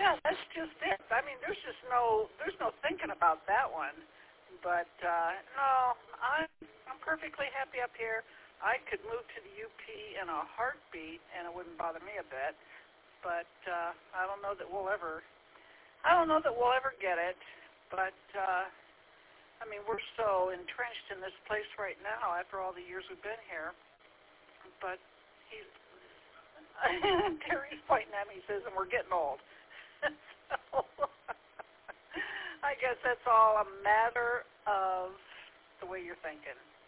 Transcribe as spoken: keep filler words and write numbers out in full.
yeah, that's just it. I mean, there's just no, there's no thinking about that one. But uh, no, I'm, I'm perfectly happy up here. I could move to the U P in a heartbeat, and it wouldn't bother me a bit. But uh, I don't know that we'll ever, I don't know that we'll ever get it. But uh, I mean, we're so entrenched in this place right now after all the years we've been here. But he's, Terry's pointing at me, he says, and we're getting old. So I guess that's all a matter of the way you're thinking.